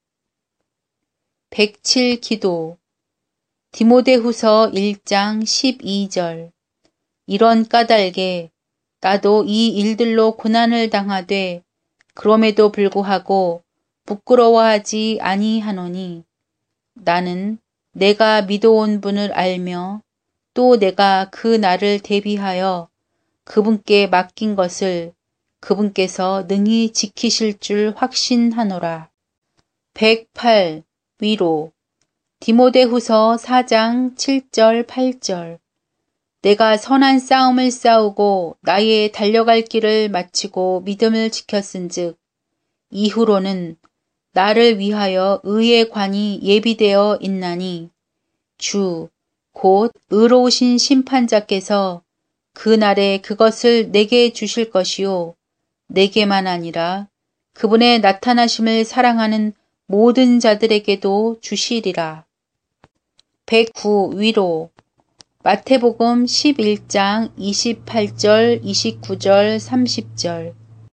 백칠. 기도. 디모데후서 일 장 십이 절. 이런 까닭에 나도 이 일들로 고난을 당하되 그럼에도 불구하고 부끄러워하지 아니하노니 나는 내가 믿어온 분을 알며 또 내가 그 날을 대비하여 그분께 맡긴 것을 그분께서 능히 지키실 줄 확신하노라. 백팔. 위로. 디모데후서 사 장 칠 절 팔 절. 내가 선한 싸움을 싸우고 나의 달려갈 길을 마치고 믿음을 지켰은즉 이후로는 나를 위하여 의의 관이 예비되어 있나니 주 곧 의로우신 심판자께서 그 날에 그것을 내게 주실 것이요 내게만 아니라 그분의 나타나심을 사랑하는 모든 자들에게도 주시리라. 백구. 위로. 마태복음 십일 장 이십팔 절 이십구 절 삼십 절.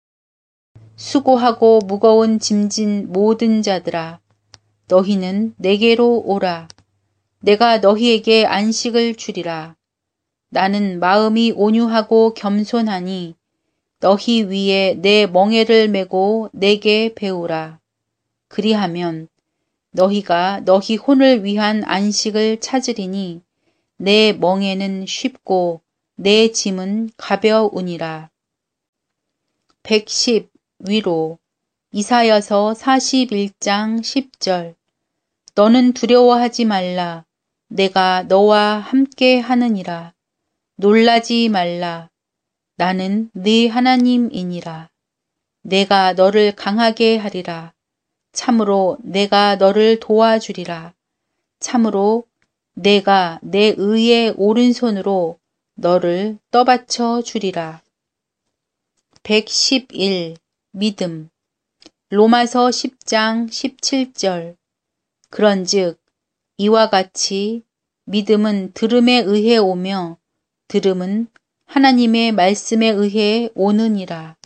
수고하고 무거운 짐진 모든 자들아 너희는 내게로 오라. 내가 너희에게 안식을 주리라. 나는 마음이 온유하고 겸손하니 너희 위에 내 멍에를 메고 내게 배우라. 그리하면 너희가 너희 혼을 위한 안식을 찾으리니 내 멍에는 쉽고 내 짐은 가벼우니라. 백십. 위로. 이사야서 사십일 장 십 절. 너는 두려워하지 말라. 내가 너와 함께 하느니라. 놀라지 말라. 나는 네 하나님이니라. 내가 너를 강하게 하리라. 참으로 내가 너를 도와주리라. 참으로 내가 내 의의 오른손으로 너를 떠받쳐 주리라. 백십일. 믿음. 로마서 십 장 십칠 절. 그런즉 이와 같이 믿음은 들음에 의해 오며 들음은 하나님의 말씀에 의해 오느니라.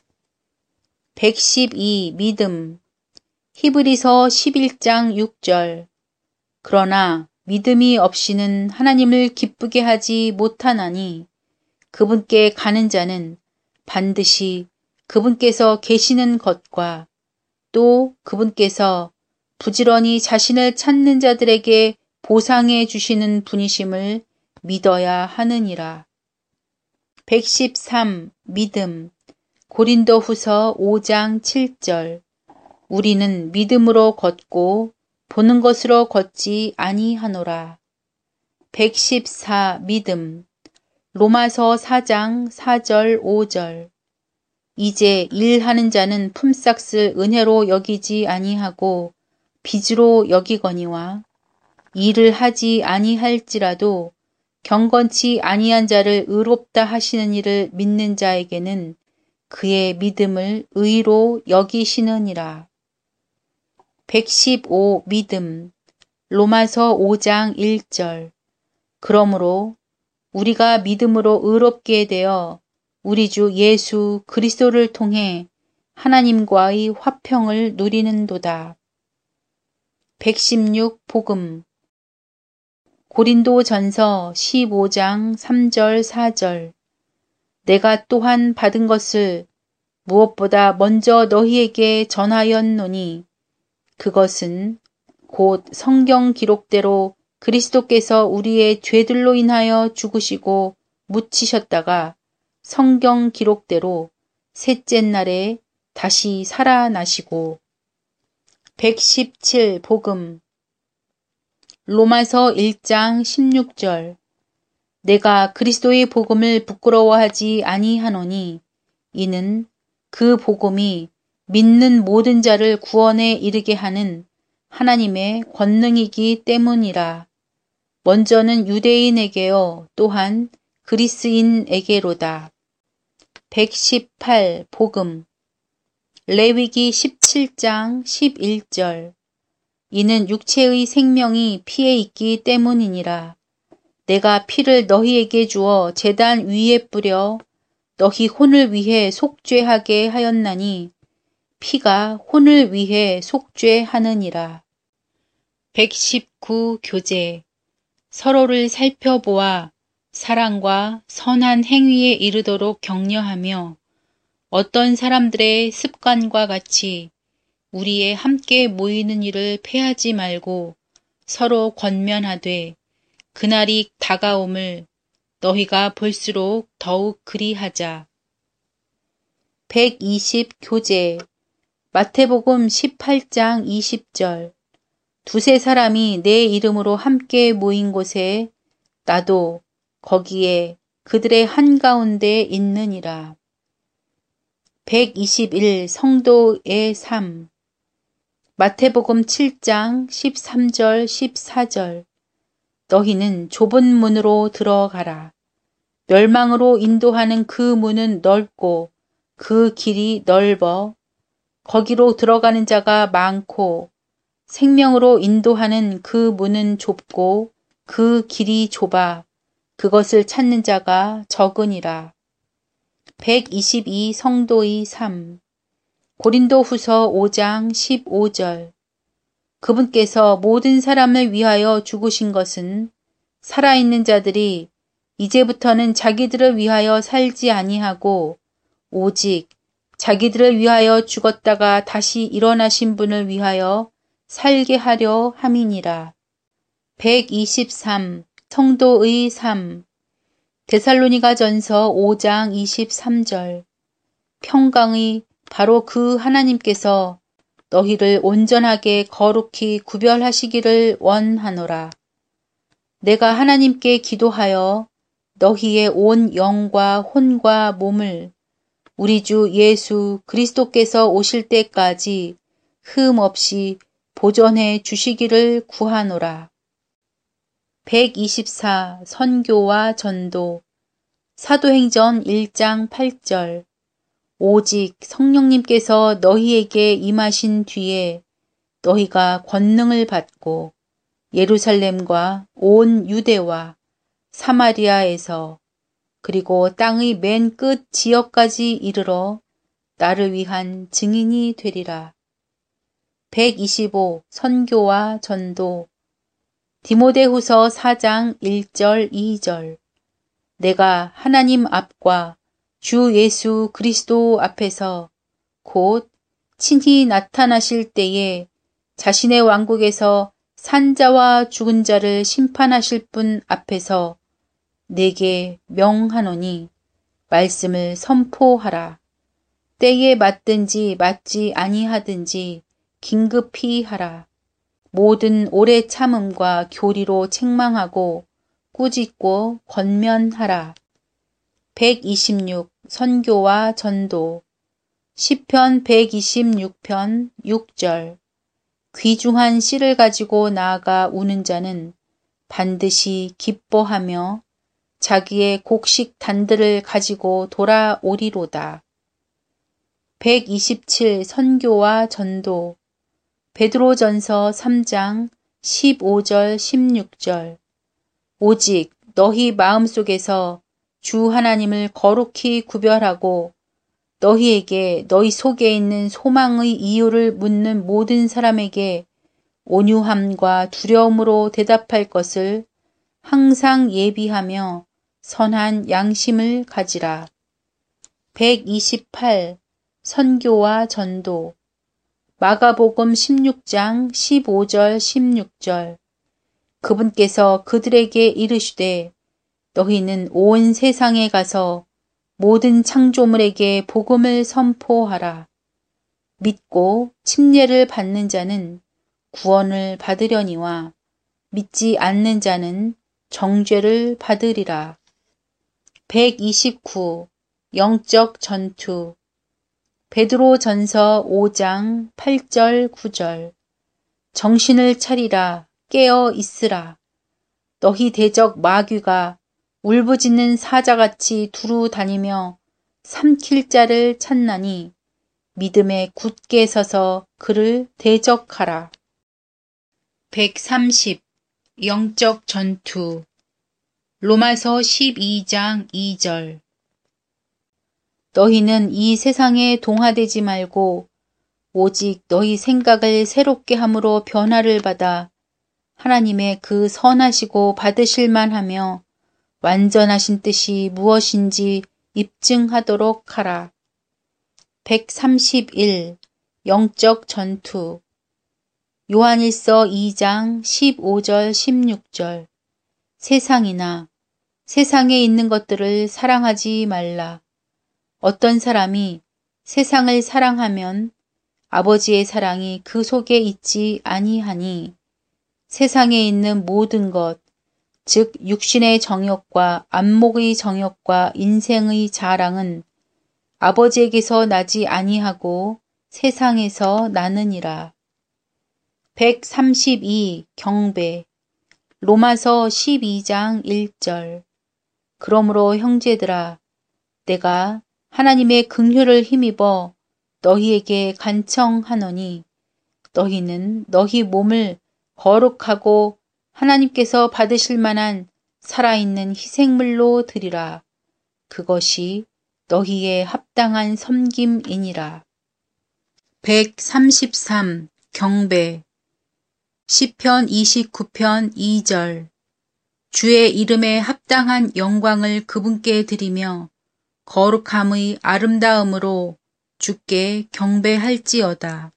백십이. 믿음. 히브리서 십일 장 육 절. 그러나 믿음이 없이는 하나님을 기쁘게 하지 못하나니 그분께 가는 자는 반드시 그분께서 계시는 것과 또 그분께서 부지런히 자신을 찾는 자들에게 보상해 주시는 분이심을 믿어야 하느니라. 백십삼. 믿음. 고린도후서 오 장 칠 절. 우리는 믿음으로 걷고 보는 것으로 걷지 아니하노라. 백십사. 믿음. 로마서 사 장 사 절 오 절. 이제 일하는 자는 품삯을 은혜로 여기지 아니하고 빚으로 여기거니와 일을 하지 아니할지라도 경건치 아니한 자를 의롭다 하시는 이를 믿는 자에게는 그의 믿음을 의로 여기시느니라. 백십오. 믿음. 로마서 오 장 일 절. 그러므로 우리가 믿음으로 의롭게 되어 우리 주 예수 그리스도를 통해 하나님과의 화평을 누리는도다. 백십육. 복음. 고린도전서 십오 장 삼 절 사 절. 내가 또한 받은 것을 무엇보다 먼저 너희에게 전하였노니 그것은 곧 성경 기록대로 그리스도께서 우리의 죄들로 인하여 죽으시고 묻히셨다가 성경 기록대로 셋째 날에 다시 살아나시고. 백십칠. 복음. 로마서 일 장 십육 절. 내가 그리스도의 복음을 부끄러워하지 아니하노니 이는 그 복음이 믿는 모든 자를 구원에 이르게 하는 하나님의 권능이기 때문이라. 먼저는 유대인에게요 또한 그리스인에게로다. 백십팔. 복음. 레위기 십칠 장 십일 절. 이는 육체의 생명이 피에 있기 때문이니라. 내가 피를 너희에게 주어 제단 위에 뿌려 너희 혼을 위해 속죄하게 하였나니 피가 혼을 위해 속죄하느니라. 백십구. 교제. 서로를 살펴보아 사랑과 선한 행위에 이르도록 격려하며 어떤 사람들의 습관과 같이 우리의 함께 모이는 일을 패하지 말고 서로 권면하되 그날이 다가옴을 너희가 볼수록 더욱 그리하자. 백이십. 교제. 마태복음 십팔 장 이십 절. 두세 사람이 내 이름으로 함께 모인 곳에 나도 거기에 그들의 한가운데 있느니라. 백이십일. 성도의 삶. 마태복음 칠 장 십삼 절 십사 절. 너희는 좁은 문으로 들어가라. 멸망으로 인도하는 그 문은 넓고 그 길이 넓어 거기로 들어가는 자가 많고 생명으로 인도하는 그 문은 좁고 그 길이 좁아 그것을 찾는 자가 적으니라. 백이십이. 성도의 삶. 고린도후서 오 장 십오 절. 그분께서 모든 사람을 위하여 죽으신 것은 살아있는 자들이 이제부터는 자기들을 위하여 살지 아니하고 오직 자기들을 위하여 죽었다가 다시 일어나신 분을 위하여 살게 하려 함이니라. 백이십삼. 성도의 삶. 데살로니가 전서 오 장 이십삼 절. 평강의 바로 그 하나님께서 너희를 온전하게 거룩히 구별하시기를 원하노라. 내가 하나님께 기도하여 너희의 온 영과 혼과 몸을 우리 주 예수 그리스도께서 오실 때까지 흠 없이 보존해 주시기를 구하노라. 백이십사. 선교와 전도. 사도행전 일 장 팔 절. 오직 성령님께서 너희에게 임하신 뒤에 너희가 권능을 받고 예루살렘과 온 유대와 사마리아에서 그리고 땅의 맨 끝 지역까지 이르러 나를 위한 증인이 되리라. 백이십오. 선교와 전도. 디모데후서 사 장 일 절 이 절. 내가 하나님 앞과 주 예수 그리스도 앞에서 곧 친히 나타나실 때에 자신의 왕국에서 산자와 죽은 자를 심판하실 분 앞에서 내게 명하노니 말씀을 선포하라. 때에 맞든지 맞지 아니하든지 긴급히 하라. 모든 오래 참음과 교리로 책망하고 꾸짖고 권면하라. 백이십육. 선교와 전도. 시편 백이십육 편 육 절. 귀중한 씨를 가지고 나아가 우는 자는 반드시 기뻐하며 자기의 곡식 단들을 가지고 돌아오리로다. 백이십칠. 선교와 전도. 베드로전서 삼 장 십오 절 십육 절. 오직 너희 마음속에서 주 하나님을 거룩히 구별하고 너희에게 너희 속에 있는 소망의 이유를 묻는 모든 사람에게 온유함과 두려움으로 대답할 것을 항상 예비하며 선한 양심을 가지라. 백이십팔. 선교와 전도. 마가복음 십육 장 십오 절 십육 절. 그분께서 그들에게 이르시되 너희는 온 세상에 가서 모든 창조물에게 복음을 선포하라. 믿고 침례를 받는 자는 구원을 받으려니와 믿지 않는 자는 정죄를 받으리라. 백이십구. 영적 전투. 베드로전서 오 장 팔 절 구 절. 정신을 차리라. 깨어 있으라. 너희 대적 마귀가 울부짖는 사자같이 두루 다니며 삼킬 자를 찾나니 믿음에 굳게 서서 그를 대적하라. 백삼십. 영적 전투. 로마서 십이 장 이 절. 너희는 이 세상에 동화되지 말고 오직 너희 생각을 새롭게 함으로 변화를 받아 하나님의 그 선하시고 받으실 만하며 완전하신 뜻이 무엇인지 입증하도록 하라. 백삼십일. 영적 전투. 요한일서 이 장 십오 절 십육 절. 세상이나 세상에 있는 것들을 사랑하지 말라. 어떤 사람이 세상을 사랑하면 아버지의 사랑이 그 속에 있지 아니하니 세상에 있는 모든 것, 즉 육신의 정욕과 안목의 정욕과 인생의 자랑은 아버지에게서 나지 아니하고 세상에서 나느니라. 백삼십이. 경배. 로마서 십이 장 일 절. 그러므로 형제들아, 내가 하나님의 긍휼을 힘입어 너희에게 간청하노니 너희는 너희 몸을 거룩하고 하나님께서 받으실 만한 살아있는 희생물로 드리라. 그것이 너희의 합당한 섬김이니라. 백삼십삼. 경배. 시편 이십구 편 이 절. 주의 이름에 합당한 영광을 그분께 드리며 거룩함의 아름다움으로 주께 경배할지어다.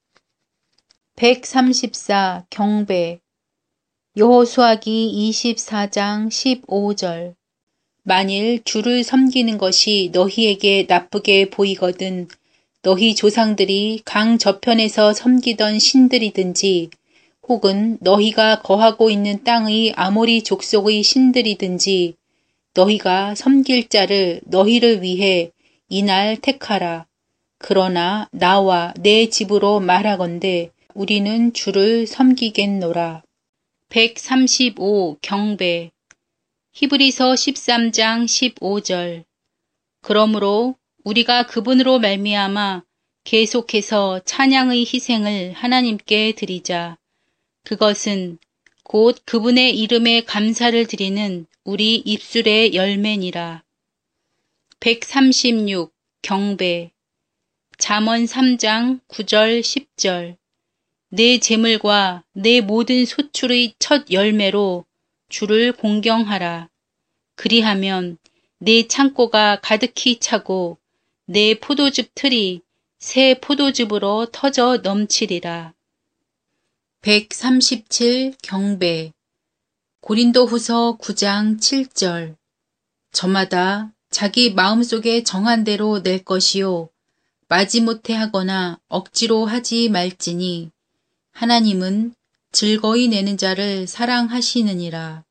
백삼십사. 경배. 여호수아기 이십사 장 십오 절. 만일 주를 섬기는 것이 너희에게 나쁘게 보이거든 너희 조상들이 강 저편에서 섬기던 신들이든지 혹은 너희가 거하고 있는 땅의 아모리 족속의 신들이든지 너희가 섬길 자를 너희를 위해 이날 택하라. 그러나 나와 내 집으로 말하건대 우리는 주를 섬기겠노라. 백삼십오. 경배. 히브리서 십삼 장 십오 절. 그러므로 우리가 그분으로 말미암아 계속해서 찬양의 희생을 하나님께 드리자. 그것은 곧 그분의 이름에 감사를 드리는 우리 입술의 열매니라. 백삼십육. 경배. 잠언 삼 장 구 절 십 절. 내 재물과 내 모든 소출의 첫 열매로 주를 공경하라. 그리하면 내 창고가 가득히 차고 내 포도즙 틀이 새 포도즙으로 터져 넘치리라. 백삼십칠. 경배. 고린도후서 구 장 칠 절. 저마다 자기 마음속에 정한 대로 낼 것이요 마지못해 하거나 억지로 하지 말지니 하나님은 즐거이 내는 자를 사랑하시느니라.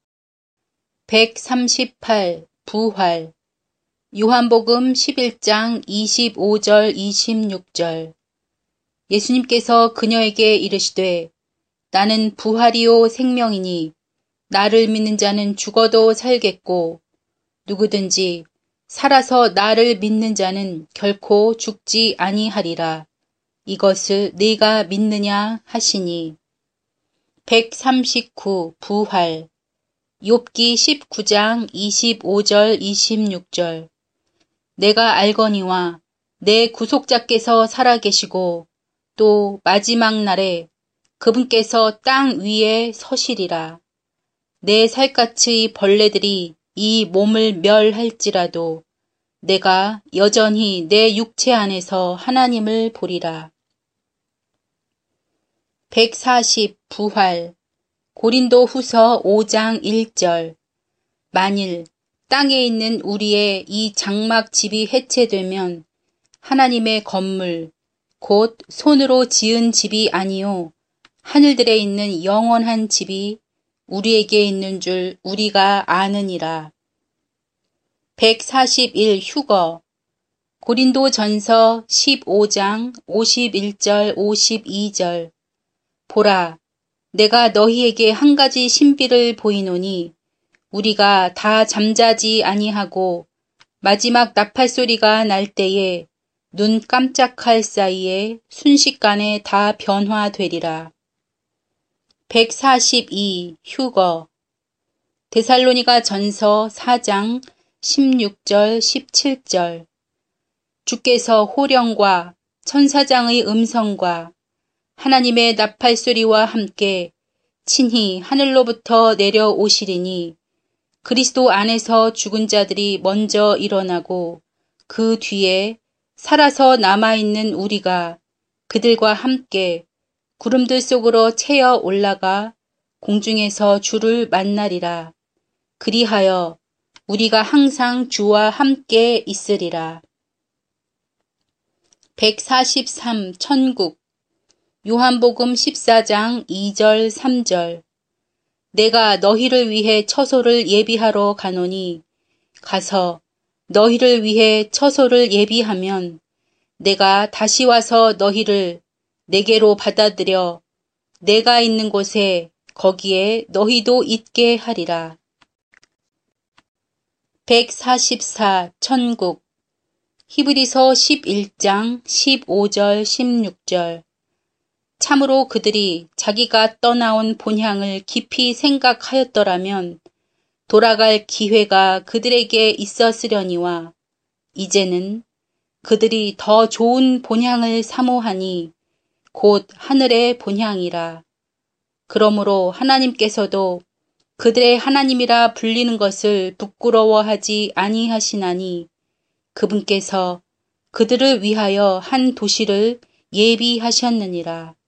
백삼십팔. 부활. 요한복음 십일 장 이십오 절 이십육 절. 예수님께서 그녀에게 이르시되 나는 부활이요 생명이니 나를 믿는 자는 죽어도 살겠고 누구든지 살아서 나를 믿는 자는 결코 죽지 아니하리라. 이것을 네가 믿느냐 하시니. 백삼십구. 부활. 욥기 십구 장 이십오 절 이십육 절. 내가 알거니와 내 구속자께서 살아계시고 또 마지막 날에 그분께서 땅 위에 서시리라. 내 살갗의 벌레들이 이 몸을 멸할지라도 내가 여전히 내 육체 안에서 하나님을 보리라. 백사십. 부활. 고린도후서 오 장 일 절. 만일 땅에 있는 우리의 이 장막 집이 해체되면 하나님의 건물 곧 손으로 지은 집이 아니요 하늘들에 있는 영원한 집이 우리에게 있는 줄 우리가 아느니라. 백사십일. 휴거. 고린도전서 십오 장 오십일 절 오십이 절. 보라, 내가 너희에게 한 가지 신비를 보이노니 우리가 다 잠자지 아니하고 마지막 나팔 소리가 날 때에 눈 깜짝할 사이에 순식간에 다 변화되리라. 백사십이. 휴거. 데살로니가 전서 사 장 십육 절 십칠 절. 주께서 호령과 천사장의 음성과 하나님의 나팔 소리와 함께 친히 하늘로부터 내려오시리니 그리스도 안에서 죽은 자들이 먼저 일어나고 그 뒤에 살아서 남아있는 우리가 그들과 함께 구름들 속으로 채어 올라가 공중에서 주를 만나리라. 그리하여 우리가 항상 주와 함께 있으리라. 백사십삼. 천국. 요한복음 십사 장 이 절 삼 절. 내가 너희를 위해 처소를 예비하러 가노니 가서 너희를 위해 처소를 예비하면 내가 다시 와서 너희를 내게로 받아들여 내가 있는 곳에 거기에 너희도 있게 하리라. 백사십사. 천국. 히브리서 십일 장 십오 절 십육 절. 참으로 그들이 자기가 떠나온 본향을 깊이 생각하였더라면 돌아갈 기회가 그들에게 있었으려니와 이제는 그들이 더 좋은 본향을 사모하니 곧 하늘의 본향이라. 그러므로 하나님께서도 그들의 하나님이라 불리는 것을 부끄러워하지 아니하시나니 그분께서 그들을 위하여 한 도시를 예비하셨느니라.